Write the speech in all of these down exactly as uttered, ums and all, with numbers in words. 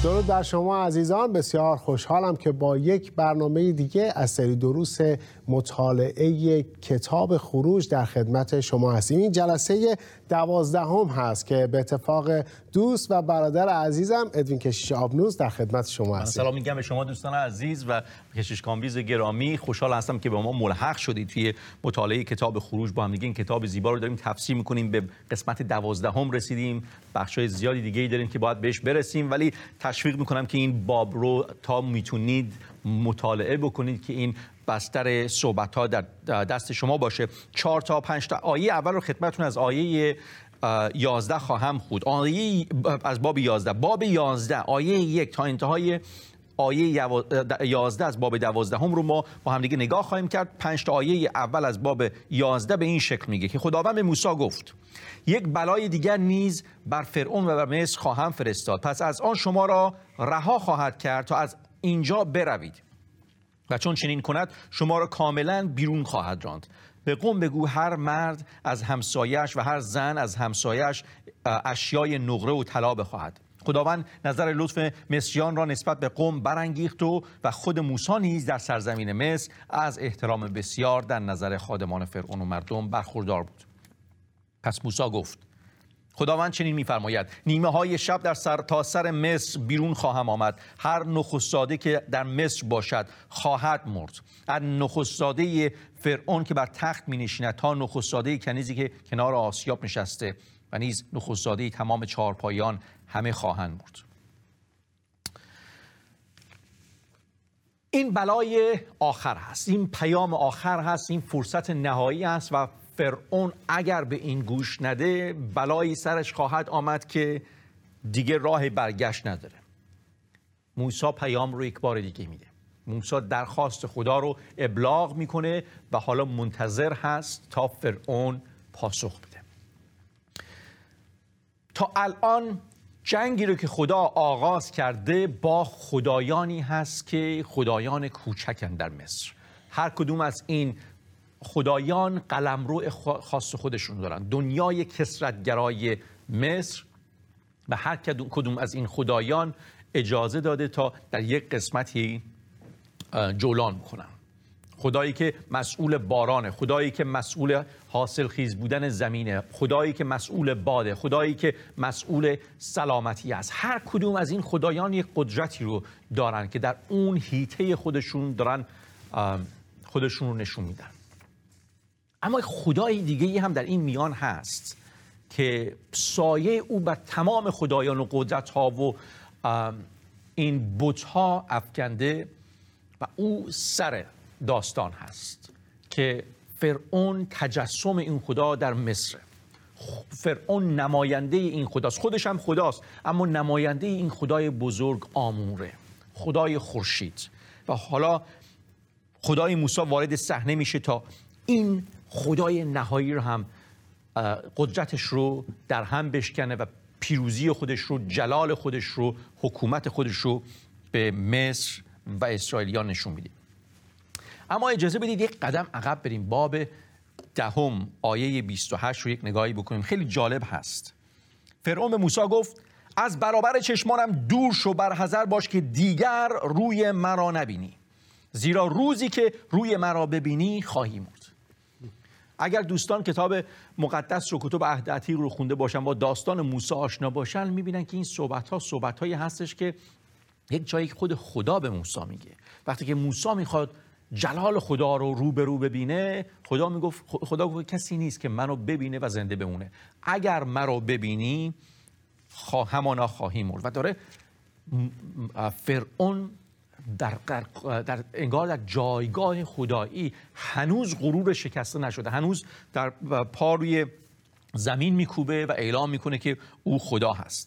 درود بر شما عزیزان، بسیار خوشحالم که با یک برنامه دیگه از سری دروس مطالعه کتاب خروج در خدمت شما هستیم. این جلسه دوازدهم هست که به اتفاق دوست و برادر عزیزم ادوین کشیش آبنوس در خدمت شما هستیم. سلام میگم به شما دوستان عزیز و کشیش کامبیز گرامی. خوشحال هستم که به ما ملحق شدید توی مطالعه کتاب خروج. با هم دیگه این کتاب زیبا رو داریم تفسیر میکنیم. به قسمت دوازدهم رسیدیم. بخشای زیادی دیگه ای داریم که باید بهش برسیم، ولی تشویق میکنم که این باب رو تا میتونید مطالعه بکنید که این بستر صحبت ها در دست شما باشه. چهار تا پنج تا آیه اول رو خدمتتون از آیه یازده خواهم خود. آیه از باب یازده، باب یازده آیه یک تا انتهای آیه یازده از باب دوازده هم رو ما با هم دیگه نگاه خواهیم کرد. پنج تا آیه اول از باب یازده به این شکل میگه که خداوند به موسی گفت یک بلای دیگر نیز بر فرعون و بر مصر خواهم فرستاد، پس از آن شما را رها خواهد کرد تا از اینجا بروید و چون چنین کند شما را کاملا بیرون خواهد راند. به قوم بگو هر مرد از همسایش و هر زن از همسایش اشیای نقره و طلا بخواهد. خداوند نظر لطف مصریان را نسبت به قوم برانگیخت و و خود موسی نیز در سرزمین مصر از احترام بسیار در نظر خادمان فرعون و مردم برخوردار بود. پس موسی گفت خداوند چنین می‌فرماید نیمه های شب در سر تا سر مصر بیرون خواهم آمد. هر نخستاده که در مصر باشد خواهد مرد، از نخستاده فرعون که بر تخت می‌نشیند تا نخستاده کنیزی که کنار آسیاب نشسته و نیز نخستاده تمام چهارپایان همه خواهند مرد. این بلای آخر هست، این پیام آخر هست، این فرصت نهایی است و فرعون اگر به این گوش نده بلایی سرش خواهد آمد که دیگه راه برگشت نداره. موسی پیام رو یک بار دیگه میده. موسی درخواست خدا رو ابلاغ میکنه و حالا منتظر هست تا فرعون پاسخ بده. تا الان جنگی رو که خدا آغاز کرده با خدایانی هست که خدایان کوچکن در مصر. هر کدوم از این خدایان قلمرو خاص خودشون دارن. دنیای کثرت‌گرای مصر و هر کدوم از این خدایان اجازه داده تا در یک قسمتی جولان کنن. خدایی که مسئول بارانه، خدایی که مسئول حاصل خیز بودن زمینه، خدایی که مسئول باده، خدایی که مسئول سلامتی است. هر کدوم از این خدایان یک قدرتی رو دارن که در اون حیطه خودشون دارن خودشون رو نشون میدن. اما خدای دیگه‌ای هم در این میان هست که سایه او بر تمام خدایان و قدرت‌ها و این بت‌ها افکنده و او سر داستان هست که فرعون تجسم این خدا در مصر. فرعون نماینده این خداست، خودش هم خداست، اما نماینده این خدای بزرگ آموره، خدای خورشید. و حالا خدای موسی وارد صحنه میشه تا این خدای نهایی رو هم قدرتش رو در هم بشکنه و پیروزی خودش رو، جلال خودش رو، حکومت خودش رو به مصر و اسرائیلیان نشون میده. اما اجازه بدید یک قدم عقب بریم. باب دهم آیه بیست و هشت رو یک نگاهی بکنیم. خیلی جالب هست. فرعون به موسی گفت از برابر چشمانم دور شو، بر حذر باش که دیگر روی مرا نبینی، زیرا روزی که روی مرا ببینی خواهی مرد. اگر دوستان کتاب مقدس رو، کتب عهد عتیق رو خونده باشن، با داستان موسی آشنا باشن، میبینن که این صحبت ها صحبت هایی هستش که یک جایی خود خدا به موسی میگه. وقتی که موسی میخواد جلال خدا رو رو به رو ببینه، خدا میگفت خدا گفت کسی نیست که منو ببینه و زنده بمونه. اگر مرا ببینی همانا خواهی مرد. و داره فرعون در, در انگار در جایگاه خدایی هنوز غرور شکسته نشده، هنوز در پا روی زمین میکوبه و اعلام میکنه که او خدا هست.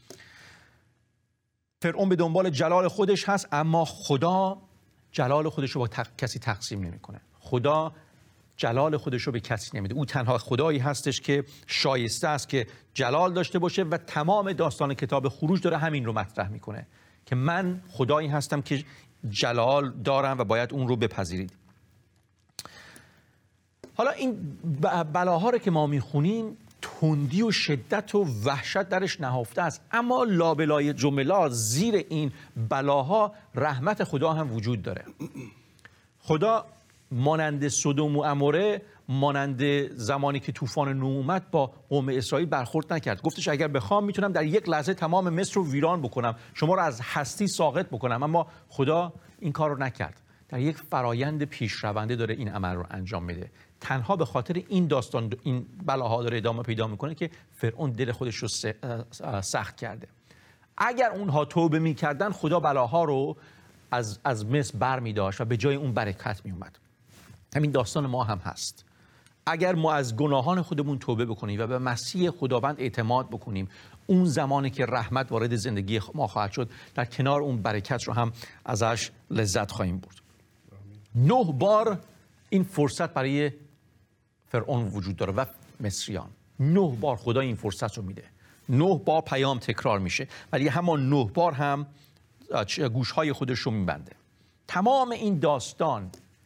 فرعون به دنبال جلال خودش هست، اما خدا جلال خودش رو با تق... کسی تقسیم نمیکنه. خدا جلال خودش رو به کسی نمیده. او تنها خدایی هستش که شایسته است که جلال داشته باشه و تمام داستان کتاب خروج داره همین رو مطرح میکنه که من خدایی هستم که جلال دارم و باید اون رو بپذیرید. حالا این بلاها رو که ما میخونیم تندی و شدت و وحشت درش نهفته است، اما لابلای جملات زیر این بلاها رحمت خدا هم وجود داره. خدا مانند سدوم و عموره، مانند زمانی که طوفان نوح اومد با قوم اسرائیل برخورد نکرد. گفتش اگر بخوام میتونم در یک لحظه تمام مصر رو ویران بکنم، شما رو از هستی ساقط بکنم، اما خدا این کار رو نکرد. در یک فرایند پیشرونده داره این عمل رو انجام میده. تنها به خاطر این داستان این بلاها داره ادامه پیدا میکنه که فرعون دل خودش رو سخت کرده. اگر اونها توبه میکردن، خدا بلاها رو از از مصر برمی‌داشت و به جای اون برکت میومد. همین داستان ما هم هست. اگر ما از گناهان خودمون توبه بکنیم و به مسیح خداوند اعتماد بکنیم، اون زمانی که رحمت وارد زندگی ما خواهد شد، در کنار اون برکت رو هم ازش لذت خواهیم برد. نه بار این فرصت برای فرعون وجود داره و مصریان. نه بار خدا این فرصت رو میده. نه بار پیام تکرار میشه، ولی همان نه بار هم گوشهای خودش رو میبنده. تمام این داستان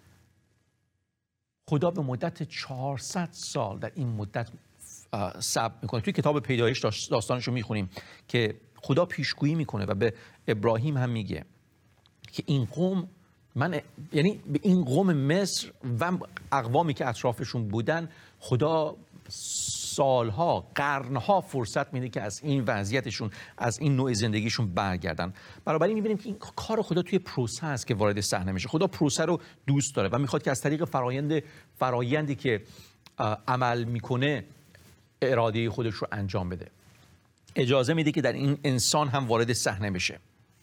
خدا به مدت چهارصد سال در این مدت صبر میکنه. توی کتاب پیدایش داستانش رو میخونیم که خدا پیشگویی میکنه و به ابراهیم هم میگه که این قوم، من یعنی به این قوم مصر و اقوامی که اطرافشون بودن، خدا سالها، قرنها فرصت میده که از این وضعیتشون، از این نوع زندگیشون برگردن. بنابراین میبینیم که این کار خدا توی پروسه است که وارد صحنه میشه. خدا پروسه رو دوست داره و میخواد که از طریق فرایند فرایندی که عمل میکنه اراده خودش رو انجام بده. اجازه میده که در این انسان هم وارد صحنه بشه.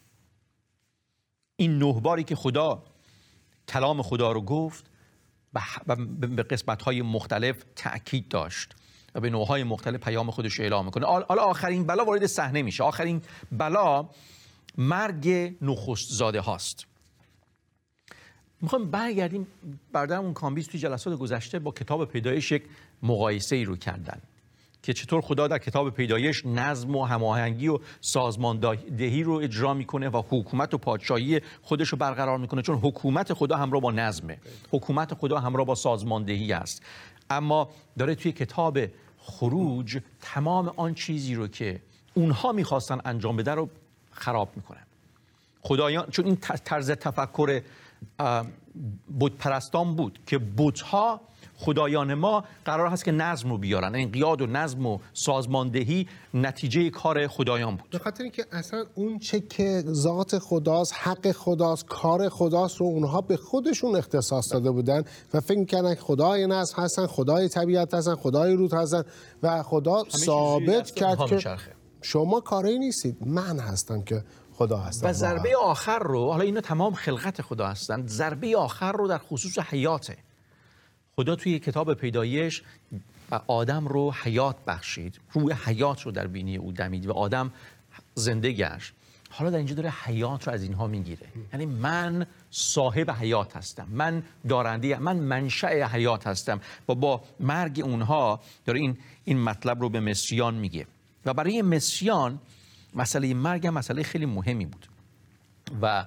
این نه باری که خدا کلام خدا رو گفت و به قسمت‌های مختلف تأکید داشت و به نوع‌های مختلف پیام خودش رو اعلام میکنه. حالا آخرین بلا وارد صحنه میشه. آخرین بلا مرگ نخست زاده هاست. میخوایم برگردیم. برادرمون کامبیز توی جلسات گذشته با کتاب پیدایش یک مقایسه ای رو کردن که چطور خدا در کتاب پیدایش نظم و هماهنگی و سازماندهی رو اجرا میکنه و حکومت و پادشاهی خودش رو برقرار میکنه، چون حکومت خدا همراه با نظمه، حکومت خدا همراه با سازماندهی است. اما داره توی کتاب خروج تمام آن چیزی رو که اونها میخواستن انجام بده رو خراب میکنه. خدایان، چون این طرز تفکر بت پرستان بود که بت‌ها، خدایان ما قرار هست که نظم رو بیارن. این قیاد و نظم و سازماندهی نتیجه کار خدایان بود. به خاطر اینکه اصلا اون چه که ذات خداست، حق خداست، کار خداست رو اونها به خودشون اختصاص داده بودن و فکر می‌کردن خدای نظم هستن، خدای طبیعت هستن، خدای رود هستن و خدا ثابت کرد که شما کاری نیستید، من هستم که خدا هستم. و ضربه آخر رو، حالا اینا تمام خلقت خدا هستن، ضربه آخر رو در خصوص حیاته. خدا توی کتاب پیدایش آدم رو حیات بخشید، روح حیات رو در بینی او دمید و آدم زنده گشت. حالا در اینجا داره حیات رو از اینها میگیره. یعنی من صاحب حیات هستم، من دارنده، من منشأ حیات هستم و با مرگ اونها داره این این مطلب رو به مصریان میگه. و برای مصریان مسئله مرگ هم مسئله خیلی مهمی بود و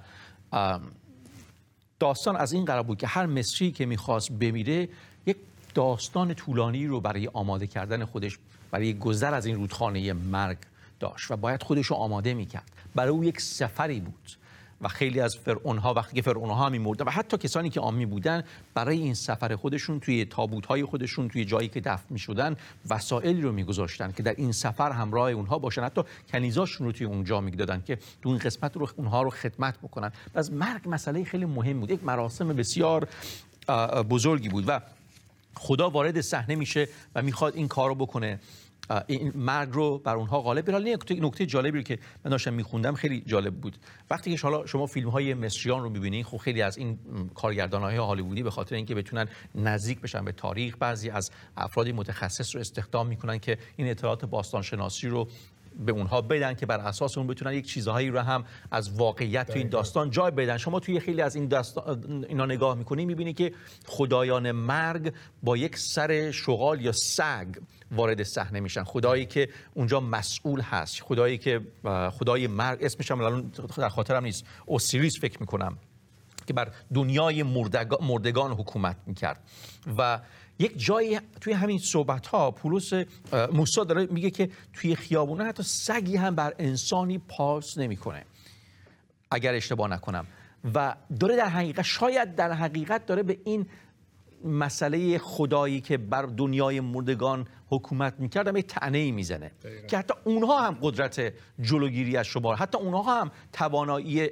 داستان از این قرار بود که هر مصری که میخواست بمیره یک داستان طولانی رو برای آماده کردن خودش برای گذر از این رودخانه مرگ داشت و باید خودش رو آماده میکرد. برای او یک سفری بود و خیلی از فرعونها وقتی که فرعونها میمردن و حتی کسانی که عامی بودن برای این سفر خودشون توی تابوت‌های خودشون توی جایی که دفن می‌شدن وسایلی رو می‌گذاشتن که در این سفر همراه اونها باشن. حتی کنیزاشون رو توی اونجا می‌دادن که تو این قسمت رو اونها رو خدمت بکنن. پس مرگ مسئله خیلی مهم بود، یک مراسم بسیار بزرگی بود و خدا وارد صحنه میشه و میخواد این کارو بکنه، این مرگ رو بر اونها غالب بیاره. یک نکته جالبی که من داشتم میخوندم خیلی جالب بود. وقتی که حالا شما فیلم های مصریان رو میبینید، خب خیلی از این کارگردان‌های هالیوودی به خاطر اینکه بتونن نزدیک بشن به تاریخ، بعضی از افرادی متخصص رو استخدام میکنن که این اطلاعات باستانشناسی رو به اونها بدن که بر اساس اون بتونن یک چیزهایی رو هم از واقعیت تو این داستان جای بدن. شما توی خیلی از این داستان اینا نگاه میکنید میبینید که خدایان مرگ با یک سر شغال یا سگ وارد صحنه میشن. خدایی که اونجا مسئول هست، خدایی که خدای مرگ، اسمش هم الان در خاطرم نیست، اوسیریس فکر میکنم، که بر دنیای مردگان حکومت میکرد و یک جایی توی همین صحبت ها پولس موسی داره میگه که توی خیابونه حتی سگی هم بر انسانی پاس نمیکنه اگر اشتباه نکنم، و داره در حقیقت شاید در حقیقت داره به این مسئله خدایی که بر دنیای مردگان حکومت میکرد هم یک طعنه‌ای میزنه که حتی اونها هم قدرت جلوگیری از شما، حتی اونها هم توانایی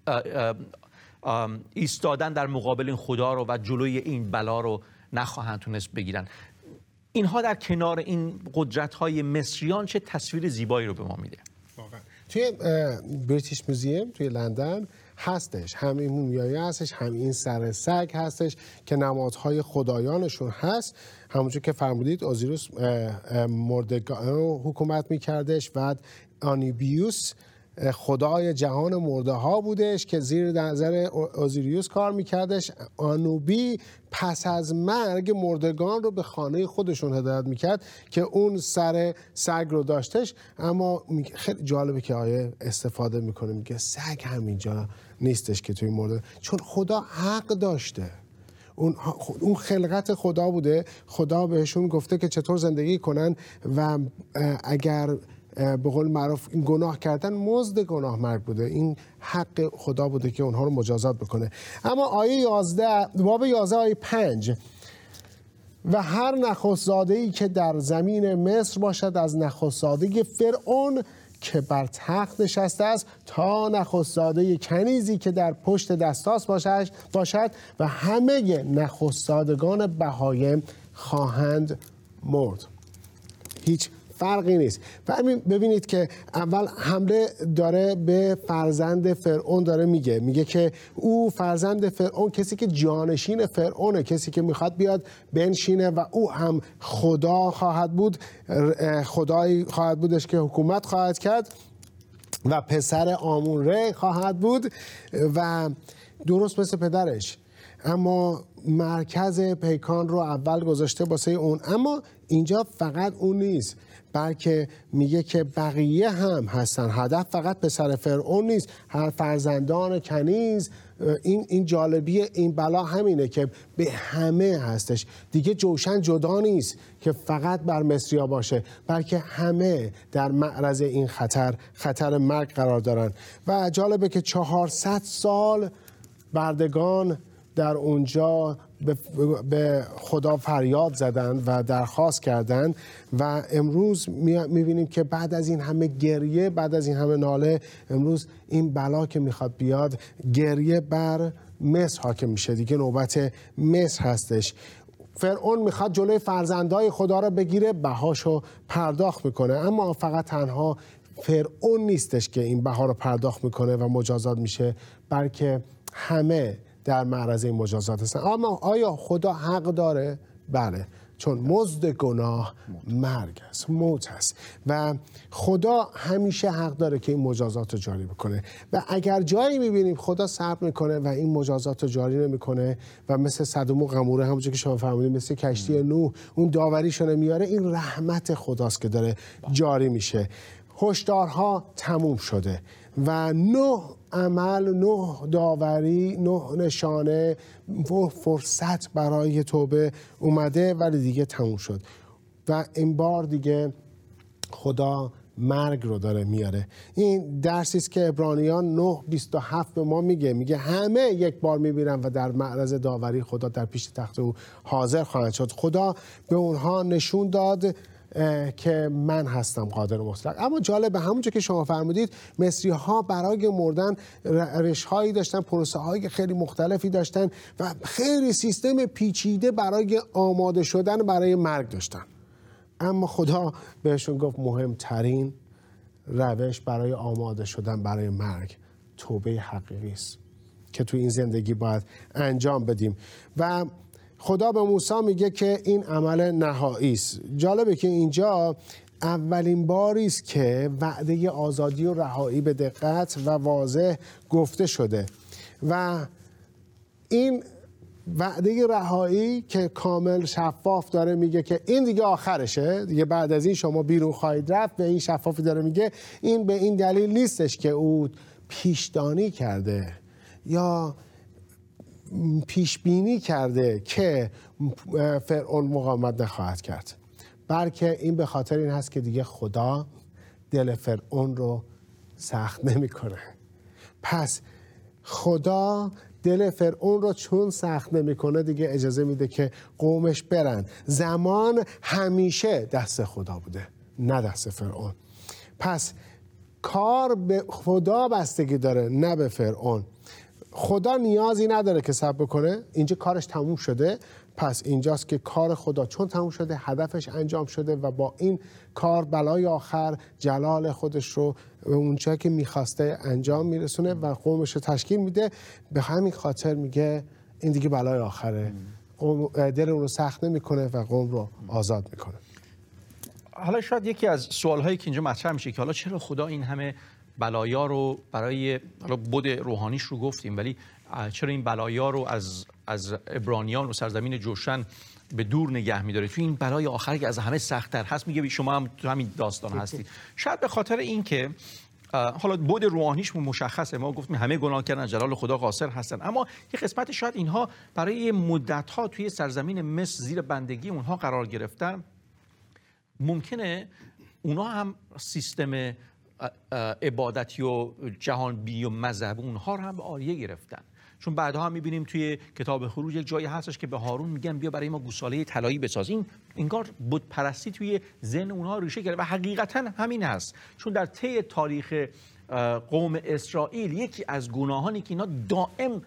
ایستادن در مقابل این خدا رو و جلوی این بلا رو نخواهند تونست بگیرن. اینها در کنار این قدرت‌های مصریان چه تصویر زیبایی رو به ما میده. واقعا توی بریتیش موزیم توی لندن هستش، هم این مومیایی هستش، هم این سر سگ هستش که نمادهای خدایانشون هست. همونجور که فرمودید اوزیریوس مردگان حکومت میکردش و آنوبیوس خدای جهان مرده ها بودش که زیر نظر اوزیریوس کار میکردش. آنوبی پس از مرگ مردگان رو به خانه خودشون هدایت میکرد که اون سر سگ رو داشتش. اما خیلی جالبه که آیه استفاده میکنه، میگه سگ همینجا نیستش که توی مرده، چون خدا حق داشته. اون اون خلقت خدا بوده، خدا بهشون گفته که چطور زندگی کنن و اگر به قول معروف این گناه کردن مزد گناه مرگ بوده. این حق خدا بوده که اونها رو مجازات بکنه. اما آیه یازده باب یازده آیه پنج، و هر نخست‌زاده‌ای که در زمین مصر باشد از نخست‌زاده فرعون که بر تخت نشسته است تا نخست‌زاده کنیزی که در پشت دستاس باشد باشد و همه نخست‌زادگان بهایم خواهند مرد. هیچ فرقی نیست. و همین ببینید که اول حمله داره به فرزند فرعون داره میگه میگه که او فرزند فرعون، کسی که جانشین فرعونه، کسی که میخواد بیاد بنشینه و او هم خدا خواهد بود، خدایی خواهد بودش که حکومت خواهد کرد و پسر آمون ره خواهد بود و درست مثل پدرش. اما مرکز پیکان رو اول گذاشته واسه اون. اما اینجا فقط اون نیست، بلکه میگه که بقیه هم هستن. هدف فقط پسر فرعون نیست، هر فرزندان کنیز. این این جالبی این بلا همینه که به همه هستش دیگه. جوشن جدا نیست که فقط بر مصریا باشه، بلکه همه در معرض این خطر خطر مرگ قرار دارن. و جالبه که چهارصد سال بردگان در اونجا به خدا فریاد زدند و درخواست کردند و امروز میبینیم که بعد از این همه گریه، بعد از این همه ناله، امروز این بلا که میخواد بیاد، گریه بر مصر حاکم میشه. دیگه نوبت مصر هستش. فرعون میخواد جلوی فرزندای خدا را بگیره، بهاشو پرداخت میکنه. اما فقط تنها فرعون نیستش که این بها رو پرداخت میکنه و مجازات میشه، بلکه همه در معرض این مجازات هستن. اما آیا خدا حق داره؟ بله، چون مزد گناه مرگ است، موت است و خدا همیشه حق داره که این مجازات رو جاری بکنه. و اگر جایی میبینیم خدا صبر میکنه و این مجازات رو جاری نمیکنه و مثل سدوم و قموره، همونجور که شما فرمودید، مثل کشتی نوح اون داوریشو نمیاره، این رحمت خداست که داره جاری میشه. هشدارها تموم شده و نه عمل، نه داوری، نه نشانه و فرصت برای توبه اومده، ولی دیگه تموم شد. و این بار دیگه خدا مرگ رو داره میاره. این درسی است که عبرانیان نه بیست و هفت به ما میگه میگه همه یک بار میبینن و در معرض داوری خدا در پیش تخت او حاضر خواهند شد. خدا به اونها نشون داد که من هستم قادر مطلق. اما جالب، همونجا که شما فرمودید، مصری ها برای مردن روش هایی داشتن، پروسه های خیلی مختلفی داشتن و خیلی سیستم پیچیده برای آماده شدن برای مرگ داشتن. اما خدا بهشون گفت مهمترین روش برای آماده شدن برای مرگ توبه حقیقی است که تو این زندگی باید انجام بدیم. و خدا به موسی میگه که این عمل نهایی است. جالبه که اینجا اولین باری است که وعده آزادی و رهایی به دقت و واضح گفته شده و این وعده رهایی که کامل شفاف داره میگه که این دیگه آخرشه، دیگه بعد از این شما بیرون خواهید رفت. به این شفافی داره میگه. این به این دلیل نیستش که او پیشدانی کرده یا پیش بینی کرده که فرعون مقاومت نخواهد کرد، بلکه این به خاطر این هست که دیگه خدا دل فرعون رو سخت نمیکنه. پس خدا دل فرعون رو چون سخت نمیکنه دیگه اجازه میده که قومش برن. زمان همیشه دست خدا بوده، نه دست فرعون. پس کار به خدا بستگی داره، نه به فرعون. خدا نیازی نداره که صبر کنه، اینجا کارش تموم شده. پس اینجاست که کار خدا چون تموم شده، هدفش انجام شده و با این کار بلای آخر جلال خودش رو اونجا که میخواسته انجام میرسونه و قومش رو تشکیل میده. به همین خاطر میگه این دیگه بلای آخره، قوم دل اون رو سخت نمیکنه و قوم رو آزاد میکنه. حالا شاید یکی از سوالهایی که اینجا مطرح میشه که حالا چرا خدا این همه بلایا رو برای، حالا بود روحانیش رو گفتیم، ولی چرا این بلایا رو از از عبرانیان و سرزمین جوشن به دور نگه می‌داره؟ تو این بلای آخر که از همه سخت‌تر هست، میگه شما هم تو همین داستان هستید. شاید به خاطر این که حالا بود روحانیش مشخصه، ما گفتیم همه گناه کردن، جلال خدا قاصر هستن، اما یه قسمت شاید اینها برای مدت‌ها توی سرزمین مصر زیر بندگی اونها قرار گرفتن. ممکنه اونا هم سیستم عبادتی و جهانبینی و مذهب اونها رو هم به عاریه گرفتن، چون بعدها هم می‌بینیم توی کتاب خروج یک جایی هستش که به هارون میگن بیا برای ما گوساله طلایی بساز. این انگار بت پرستی توی ذهن اونها ریشه گرفته و حقیقتا همین هست، چون در طی تاریخ قوم اسرائیل یکی از گناهانی که اینا دائم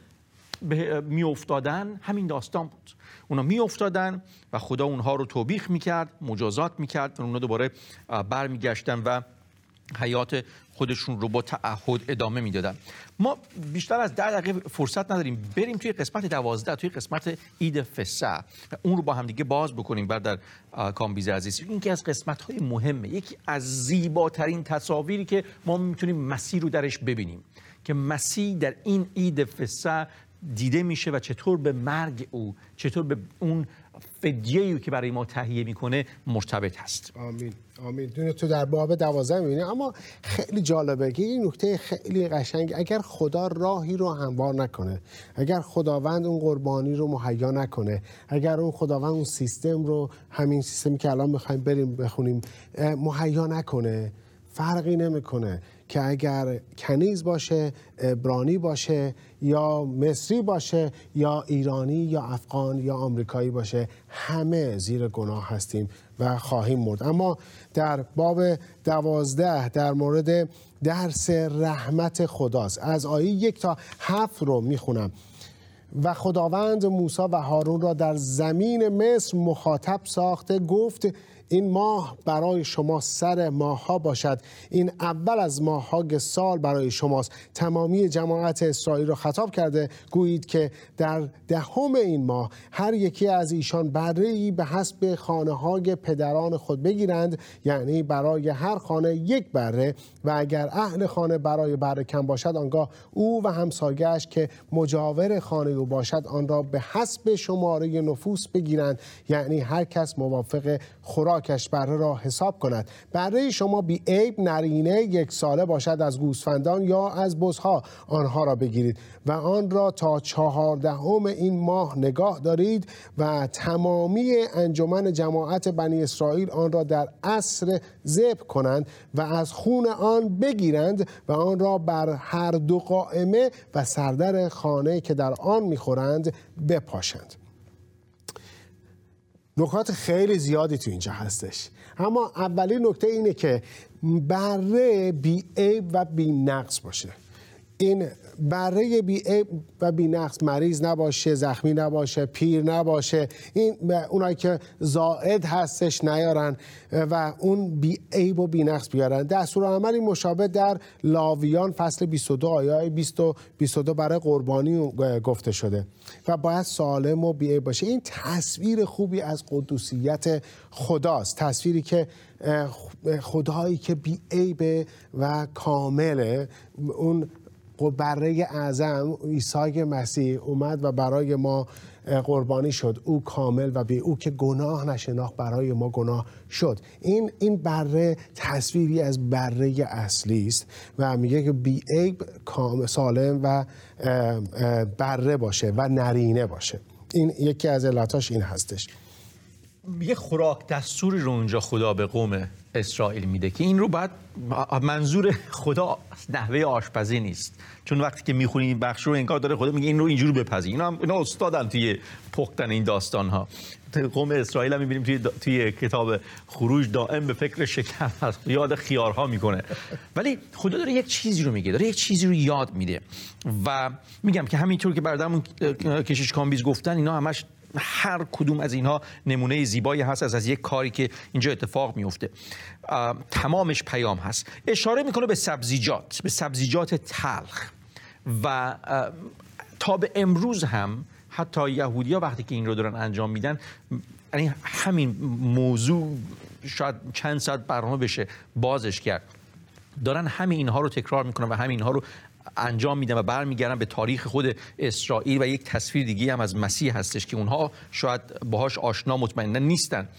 میافتادن همین داستان بود. اونا میافتادن و خدا اونها رو توبیخ میکرد، مجازات میکرد و اونا دوباره برمیگشتن و حیات خودشون رو با تعهد ادامه میدادن. ما بیشتر از ده دقیقه فرصت نداریم، بریم توی قسمت دوازده، توی قسمت عید فسح، اون رو با هم دیگه باز بکنیم. بعد در کامبیز عزیز، این که از قسمت‌های مهمه، یکی از زیباترین تصاویری که ما میتونیم مسیح رو درش ببینیم، که مسیح در این عید فسح دیده میشه و چطور به مرگ او، چطور به اون فدیه‌ای که برای ما تهیه میکنه مرتبط هست. آمین آمین. دونه تو در باب دوازده میبینی، اما خیلی جالبه که این نکته خیلی قشنگ، اگر خدا راهی رو هموار نکنه، اگر خداوند اون قربانی رو مهیا نکنه، اگر اون خداوند اون سیستم رو، همین سیستمی که الان میخوایم بریم بخونیم، مهیا نکنه، فرقی نمیکنه که اگر کنیز باشه، عبرانی باشه، یا مصری باشه، یا ایرانی، یا افغان، یا آمریکایی باشه، همه زیر گناه هستیم و خواهیم مرد. اما در باب دوازده در مورد درس رحمت خداست. از آیه یک تا هفت رو میخونم. و خداوند موسی و هارون را در زمین مصر مخاطب ساخته گفت این ماه برای شما سر ماه‌ها باشد، این اول از ماه‌های سال برای شماست. تمامی جماعت اسرائیل را خطاب کرده گویید که در دهم این ماه هر یکی از ایشان بره‌ای به حسب خانه‌های پدران خود بگیرند، یعنی برای هر خانه یک بره، و اگر اهل خانه برای بره کم باشد آنگاه او و همسایه‌اش که مجاور خانه او باشد آن را به حسب شماره نفوس بگیرند، یعنی هر کس موافق خوراکش بره را حساب کند. بره شما بی عیب نرینه یک ساله باشد، از گوسفندان یا از بزها آنها را بگیرید و آن را تا چهاردهم این ماه نگاه دارید و تمامی انجمن جماعت بنی اسرائیل آن را در عصر ذبح کنند و از خون آن بگیرند و آن را بر هر دو قائمه و سردر خانه که در آن میخورند بپاشند. نکات خیلی زیادی تو اینجا هستش، اما اولین نکته اینه که بره بی عیب و بی نقص باشه. این بره بی عیب و بی نقص، مریض نباشه، زخمی نباشه، پیر نباشه، این اونایی که زائد هستش نیارن و اون بی عیب و بی نقص بیارن. دستورالعملی مشابه در لاویان فصل بیست و دو آیه بیست و بیست و دو برای قربانی گفته شده و باید سالم و بی عیب باشه. این تصویر خوبی از قدوسیت خداست، تصویری که خدایی که بی عیب و کامله، اون بره اعظم عیسی مسیح اومد و برای ما قربانی شد. او کامل و بی او که گناه نشناخت برای ما گناه شد. این این بره تصویری از بره اصلی است و میگه که بی عیب، سالم و بره باشه و نرینه باشه. این یکی از علتاش این هستش. یه خوراک دستوری رو اونجا خدا به قوم اسرائیل میده که این رو بعد منظور خدا نحوه آشپزی نیست، چون وقتی که میخونی این بخش رو انگار داره خدا میگه این رو اینجوری بپزی. اینا هم اینا استادن توی پختن این داستان ها. قوم اسرائیل هم میبینیم توی, توی کتاب خروج دائم به فکر شکر هست، یاد خیارها میکنه. ولی خدا داره یک چیزی رو میگه، داره یک چیزی رو یاد میده و میگم که همینطور که برادرمون کشیش کامبیز گفتن، اینا همش هر کدوم از اینها نمونه زیبایی هست از, از یک کاری که اینجا اتفاق میفته. تمامش پیام هست. اشاره میکنه به سبزیجات، به سبزیجات تلخ و تا به امروز هم حتی یهودی‌ها وقتی که این رو دارن انجام میدن، یعنی همین موضوع شاید چند ساعت برنامه بشه بازش کرد، دارن همین اینها رو تکرار میکنن و همین اینها رو انجام میدن و برمیگردن به تاریخ خود اسرائیل و یک تصویر دیگه هم از مسیح هستش که اونها شاید باهاش آشنا مطمئنا نیستن.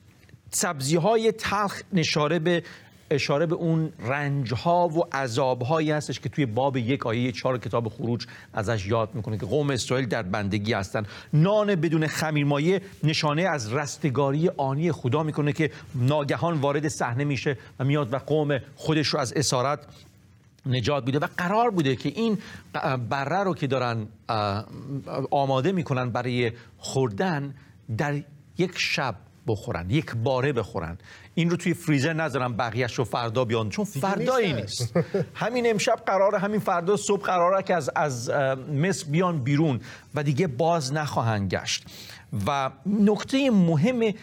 سبزی‌های تلخ اشاره به اشاره به اون رنج‌ها و عذاب‌هایی هستش که توی باب یک آیه چهار کتاب خروج ازش یاد میکنه که قوم اسرائیل در بندگی هستن. نان بدون خمیرمایه نشانه از رستگاری آنی خدا میکنه که ناگهان وارد صحنه میشه و میاد و قوم خودش رو از اسارت نجات میده و قرار بوده که این بره رو که دارن آماده میکنن برای خوردن در یک شب بخورن، یک باره بخورن. این رو توی فریزر نذارن بقیه‌اش رو فردا بیان، چون فردایی نیست. همین امشب قراره، همین فردا صبح قراره که از از مصر بیان بیرون و دیگه باز نخواهند گشت. و نکته مهم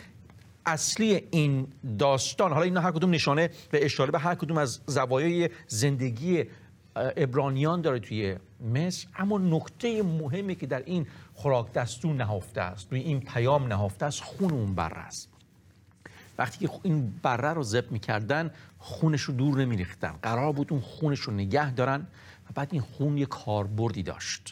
اصلی این داستان، حالا اینا هر کدوم نشانه به اشاره به هر کدوم از زوایای زندگی عبرانیان داره توی مصر، اما نکته مهمی که در این خوراک دستور نهفته است، روی این پیام نهفته است، خون اون بره است. وقتی که این بره رو ذبح می‌کردن، خونش رو دور نمی‌ریختن، قرار بود اون خونش رو نگه دارن و بعد این خون یک کاربردی داشت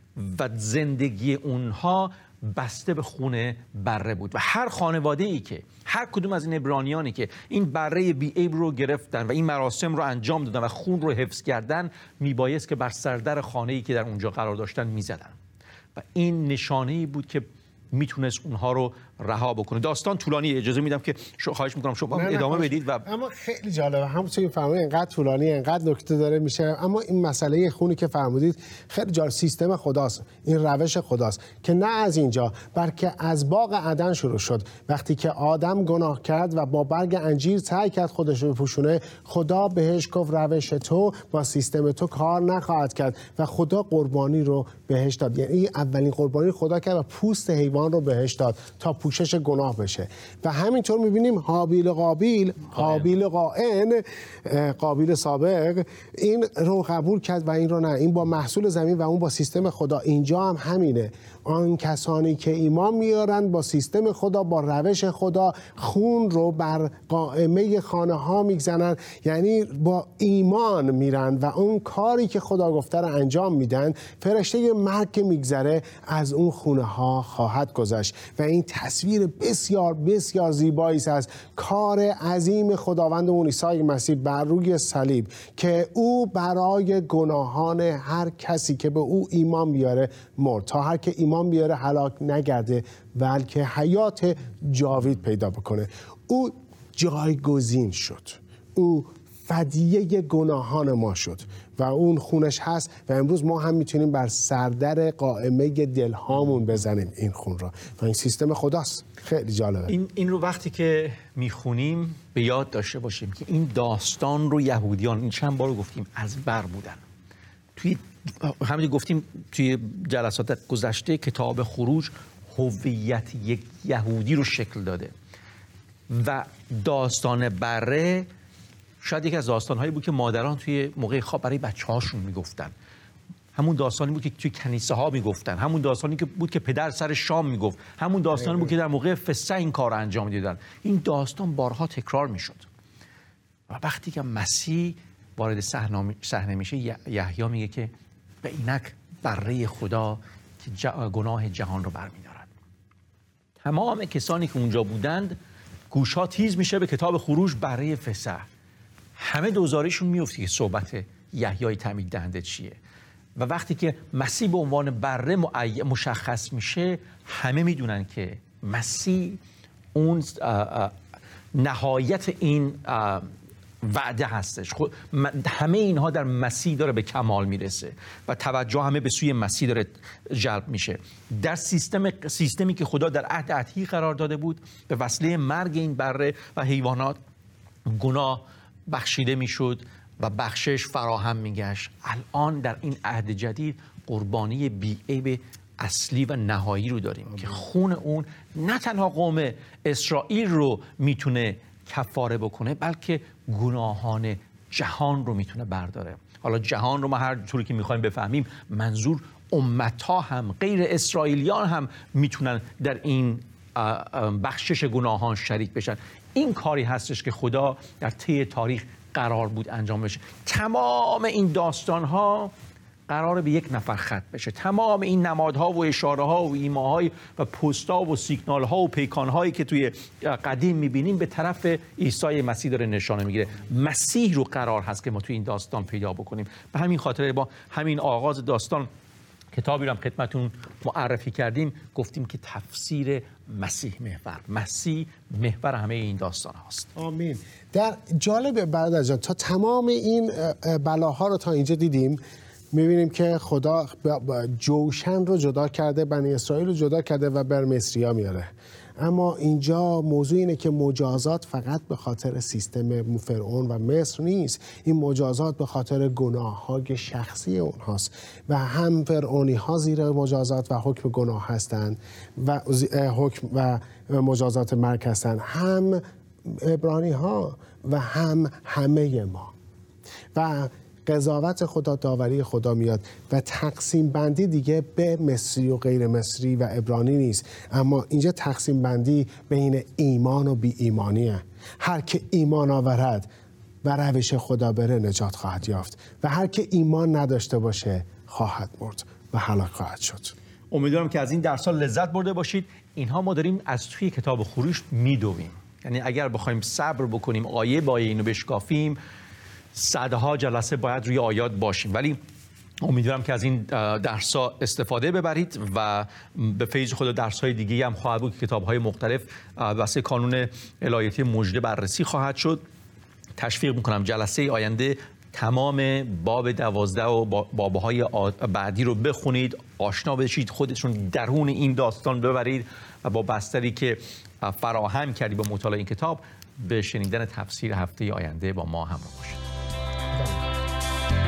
و زندگی اونها بسته به خون بره بود. و هر خانواده ای که، هر کدوم از این عبرانیانی که این بره بی عیب رو گرفتن و این مراسم رو انجام دادن و خون رو حفظ کردن، میبایست که بر سردر خانه‌ای که در اونجا قرار داشتن میزدن و این نشانه‌ای بود که میتونست اونها رو رها بکنه. داستان طولانی، اجازه میدم که خواهش میکنم شما ادامه بدید. و اما خیلی جالبه، همونطور که فرمودید اینقدر طولانی، اینقدر نکته داره میشه، اما این مسئله خونی که فرمودید خیلی جالب، سیستم خداست، این روش خداست که نه از اینجا بلکه از باغ عدن شروع شد. وقتی که آدم گناه کرد و با برگ انجیر سعی کرد خودش رو بپوشونه، خدا بهش گفت روش تو با سیستم تو کار نخواهد کرد و خدا قربانی رو بهش داد. یعنی اولین قربانی خدا کرد و پوست حیوان رو بهش داد تا پوشش گناه بشه. و همینطور می‌بینیم هابیل قابیل، هابیل قائن، قابیل سابق، این رو قبول کرد و این رو نه. این با محصول زمین و اون با سیستم خدا. اینجا هم همینه. آن کسانی که ایمان میارن با سیستم خدا، با روش خدا، خون رو بر قائمه خانه ها میگذنن، یعنی با ایمان میرن و اون کاری که خدا گفته رو انجام میدن. فرشته مرگ که میگذره از اون خونه ها خواهد گذشت و این تصویر بسیار بسیار زیبایی است از کار عظیم خداوندمون عیسی مسیح بر روی صلیب که او برای گناهان هر کسی که به او ایمان بیاره مرد، تا هر که ایمان بیاره هلاک نگرده بلکه حیات جاوید پیدا بکنه. او جایگزین شد، او فدیه گناهان ما شد و اون خونش هست و امروز ما هم میتونیم بر سردر قائمه دلهامون بزنیم این خون را و این سیستم خداست. خیلی جالبه. این این رو وقتی که میخونیم به یاد داشته باشیم که این داستان رو یهودیان، این چند بار گفتیم، از بر بودن. توی همین گفتیم توی جلسات گذشته کتاب خروج هویت یک یهودی رو شکل داده و داستان بره شاید یکی از داستان‌هایی بود که مادران توی موقع خواب برای بچه‌هاشون میگفتن. همون داستانی بود که توی کنیسه ها میگفتن، همون داستانی که بود که پدر سر شام میگفت، همون داستانی بود که در موقع فسح این کار انجام میدادن. این داستان بارها تکرار میشد و وقتی که مسیح وارد صحنه میشه، یحیی میگه که به اینک بره خدا که گناه جهان رو برمی‌دارد. تمام کسانی که اونجا بودند گوشها تیز میشه به کتاب خروج بره فسح. همه دوزارشون میفته که صحبت یحیی تعمید دهنده چیه و وقتی که مسیح به عنوان بره مشخص میشه همه میدونن که مسیح اون نهایت این وعده هستش. همه اینها در مسیح داره به کمال میرسه و توجه همه به سوی مسیح داره جلب میشه. در سیستم سیستمی که خدا در عهد عتیق قرار داده بود به وسیله مرگ این بره و حیوانات گناه بخشیده میشد و بخشش فراهم میگشت. الان در این عهد جدید قربانی بی‌عیب اصلی و نهایی رو داریم آمین. که خون اون نه تنها قوم اسرائیل رو میتونه کفاره بکنه بلکه گناهان جهان رو میتونه برداره. حالا جهان رو ما هر طوری که میخوایم بفهمیم منظور امت‌ها هم غیر اسرائیلیان هم میتونن در این بخشش گناهان شریک بشن. این کاری هستش که خدا در طی تاریخ قرار بود انجام بشه. تمام این داستان‌ها قراره به یک نفر ختم بشه. تمام این نمادها و اشاره‌ها و ایماهای و پست‌ها و سیگنال‌ها و پیکان‌هایی که توی قدیم می‌بینیم به طرف عیسی مسیح داره نشانه میگیره. مسیح رو قرار هست که ما توی این داستان پیدا بکنیم. به همین خاطر با همین آغاز داستان کتابی رو هم خدمتتون معرفی کردیم، گفتیم که تفسیر مسیح محور، مسیح محور همه این داستان هاست. آمین. در جالب برادر جان تا تمام این بلاها رو تا اینجا دیدیم، می‌بینیم که خدا جوشن رو جدا کرده، بنی اسرائیل رو جدا کرده و بر مصری‌ها میاره. اما اینجا موضوع اینه که مجازات فقط به خاطر سیستم فرعون و مصر نیست. این مجازات به خاطر گناه‌های شخصی اونهاست و هم فرعونی ها زیر مجازات و حکم گناه هستند و حکم و مجازات مرگ هستند، هم عبرانی ها و هم همه ما. و قضاوت خدا، داوری خدا میاد و تقسیم بندی دیگه به مصری و غیر مصری و عبرانی نیست، اما اینجا تقسیم بندی بین ایمان و بی ایمانیه. هر که ایمان آورد و روش خدا بره نجات خواهد یافت و هر که ایمان نداشته باشه خواهد مرد و هلاک خواهد شد. امیدوارم که از این درس‌ها لذت برده باشید. اینها ما داریم از توی کتاب خروج میدویم، یعنی اگر بخوایم صبر بکنیم آیه با آیه اینو بشکافیم صدها جلسه باید روی آیات باشیم، ولی امیدوارم که از این درس‌ها استفاده ببرید و به فیض خدا درس‌های دیگه هم خواهد بود که کتاب‌های مختلف واسه کانون الهیاتی مژده بررسی خواهد شد. تشویق می‌کنم جلسه آینده تمام باب دوازده و باب‌های بعدی رو بخونید، آشنا بشید، خودتون درون این داستان ببرید و با بستری که فراهم کردی با مطالعه این کتاب به شنیدن تفسیر هفته آینده با ما همراه باشید.